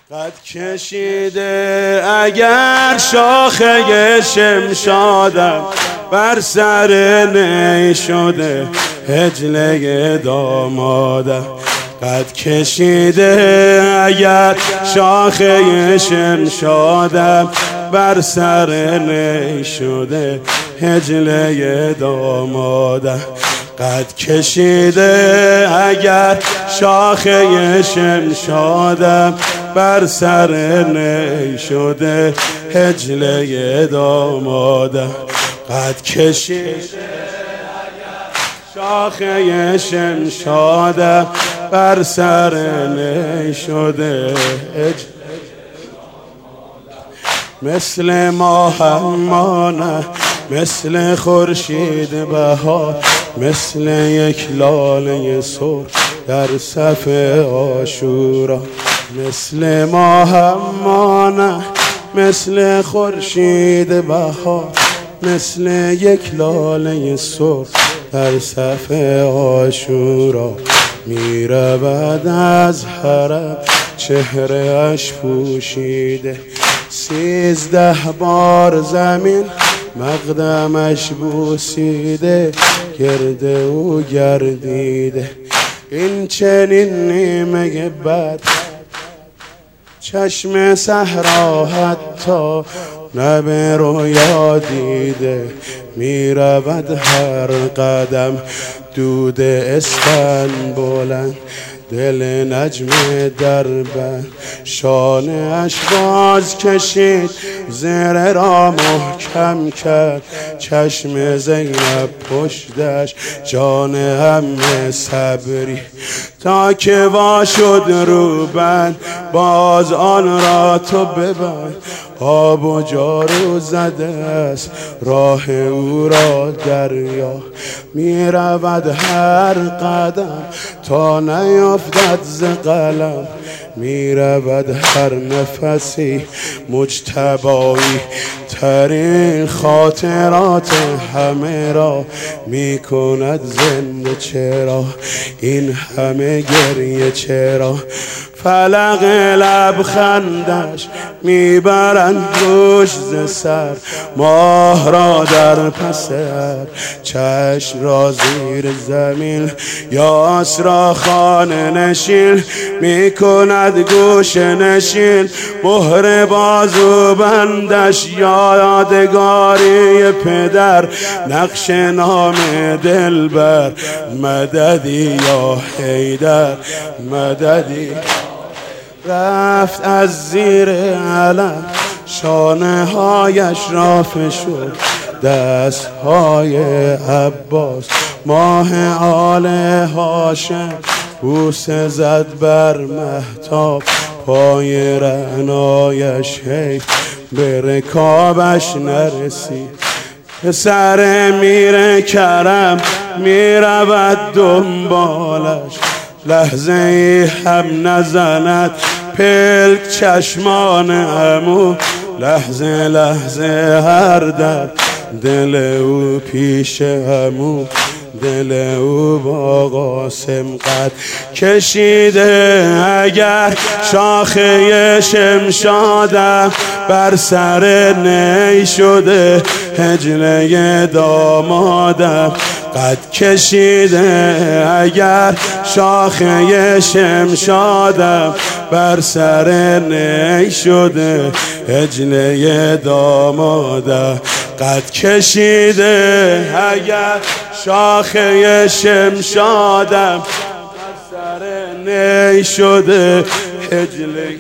قد کشیده اگر شاخه شمشادم، بر سر نی شده حجله دامادم. قد کشیده اگر شاخه شمشادم، بر سر نی شده حجله دامادم. قد کشیده اگر شاخه شمشادم، بر سر نی شده حجله دامادم. قد کشیده اگر شاخه شمشادم، بر سر نی شده حجله. مثل ماهمانه، مثل خورشید بهار، مثل یک لاله سرخ در صف عاشورا. مثل ماهمانه، مثل خورشید بهار، مثل یک لاله سرخ در صف عاشورا. می رود از حرم چهره اش پوشیده، 13 بار زمین مقدمش بوسیده، گرد او گردیده. این چنین نیمه بد چشم صحرا حتی لب رویا دیده. می رود هر قدم دود اسفنبولن، دل نجم دربند شانه اش باز کشید، زره را محکم کرد چشم زینب پشتش. جان همه صبری تا که وا شد روبند، باز آن را تو ببند. آب و جارو زده است راه او را دریا، می رود هر قدم تا نیفتد ز قلم. می رود هر نفسی مجتبایی ترین خاطرات همه را می کند زنده. چرا این همه گریه چرا؟ فلق لبخندش میبرند روش ز سر، ماه را در پس هر چشم را زیر زمین. یاس را خانه نشین میکند گوش نشین، مهر بازو بندش یادگاری پدر، نقش نام دلبر. مددی یا حیدر مددی. رفت از زیر علم شانه هایش را فشرد، دست های عباس ماه آل هاشم بوسه زد بر مهتاب. پای رعنایش حیف به رکابش نرسید. سر میر کرم می رود دنبالش، لحظه ای هم نزند پلک چشمان عمو. لحظه لحظه هر در دل او پیش عمو، دل او با قاسم قد کشیده اگر شاخه شمشادم، بر سر نی شده حجله دامادم. قد کشیده اگر شاخه شمشادم، بر سر نی شده حجله دامادم. قد کشیده اگر شاخه شمشادم، بر سر نی شده حجله.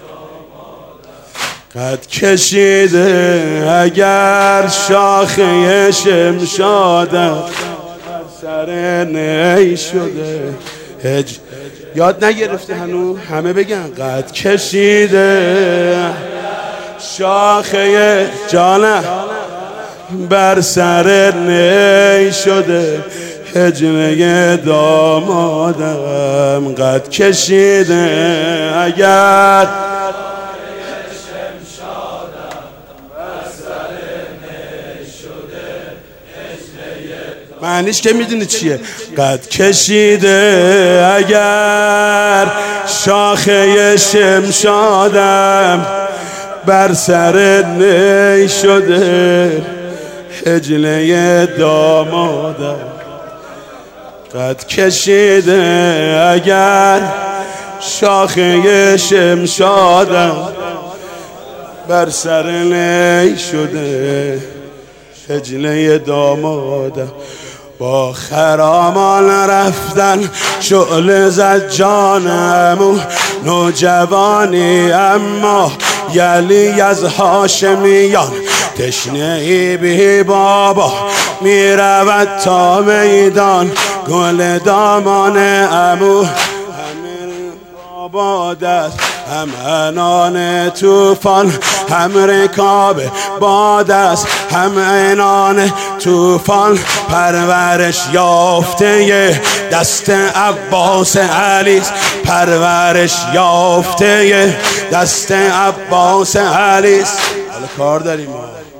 قد کشیده اگر شاخه شمشادم، سر نی شده یاد نگرفتی هنو؟ همه بگن قد کشیده شاخه جانه، بر سر نی شده حجله دامادم. قد کشیده اگر معنیش که میدونی چیه؟ قد کشیده اگر شاخه شمشادم بر سر نی شده حجله دامادم قد کشیده اگر شاخه شمشادم بر سر نی شده حجله دامادم با خرامان رفتن شعله زد جانم نوجوانی اما یلی از هاشمیان تشنه ای بی بابا می رود تا میدان گل دامان امو آباد است هم عنان توفان هم رکاب باد است هم عنان توفان پرورش یافته دست عباس علی پرورش یافته دست عباس علی کار داریم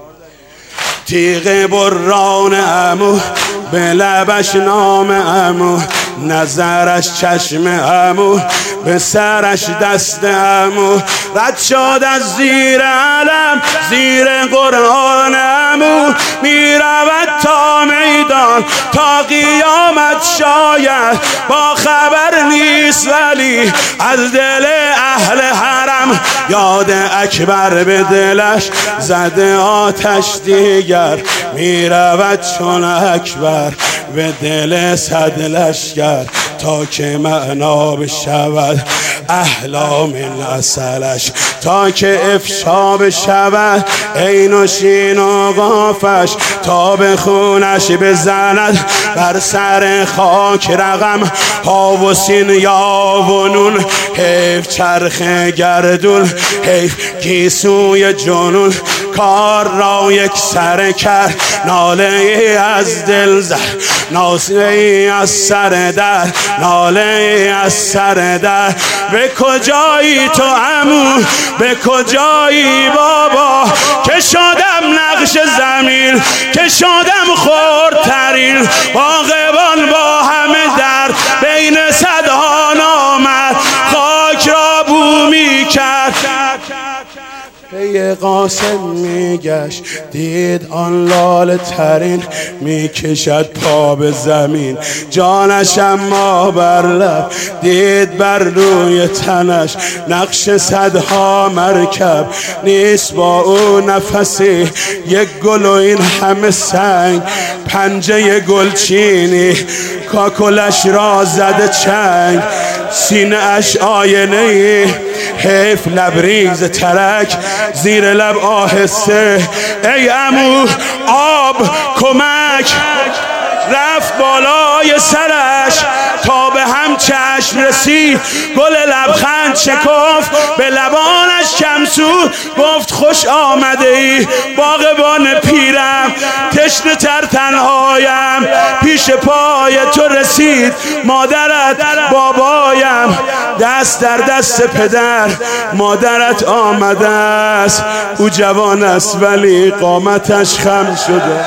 تیغ بران عمو به لبش نام عمو نظرش چشم عمو به سرش دست عمو رد شد از زیر علم زیر قرآن عمو می رود تا میدان تا قیامت شاید با خبر نیست ولی از دل اهل حرم یاد اکبر به دلش زده آتش دیگر می رود چون اکبر به دل صد لشکر تا که معنا بشود احلام نسلش تا که افشا بشود عین و شین و قافش تا به خونش بزند بر سر خاک رقم ها و سین یا و نون حیف چرخ گردون حیف گیسوی جنون کار را یک سر کرد ناله از دل زد ناله از سر در ناله از سر در به کجایی تو عمو به کجایی بابا که شدم نقش زمین که شدم خردترین باغبان با همه در بین صدها نامد خاک را بومی کرد پی قاسم میگشت دید آن لاله ترین میکشد پا به زمین جانش اما بر لب دید بر روی تنش نقش صدها مرکب نیست با او نفسی یک گل و این همه سنگ پنجه گلچینی کاکلش را زده چنگ سینه اش آینه حیف لبریز ترک زیر لب آهسته ای عمو آب کمک رفت بالای سرش تا به هم چشم رسید گل لبخند شکفت به لبانش کمسو گفت خوش آمده ای باغبان پیرم تشنه تر تنهایم پیش پای تو رسید مادرت بابایم دست در دست پدر مادرت آمده است او جوان است ولی قامتش خم شده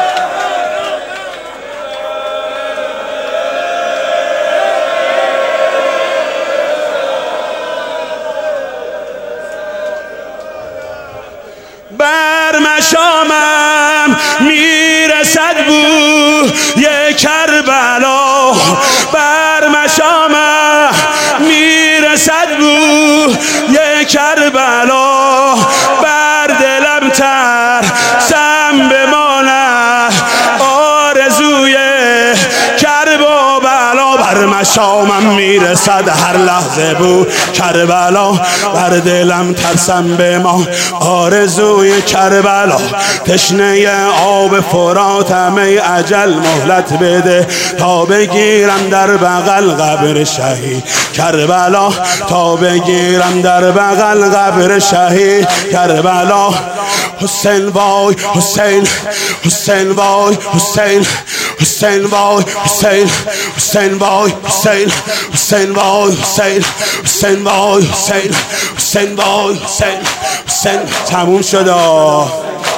بر مشامم میرسد بوی کربلا بر مشامم میرسد بوی کربلا بر دلم ترسم بماند آرزوی کرب و بلا بر مشامم میرسد هر لحظه بو کربلا بر دلم ترسم بمان آرزوی کربلا تشنه آب فراتم ای اجل مهلت بده تا بگیرم در بغل قبر شهید کربلا تا بگیرم در بغل قبر شهید کربلا حسین وای حسین حسین وای حسین حسین وای حسین حسین وای حسین حسین وای حسین حسین وای حسین حسین وای حسین حسین تموم شد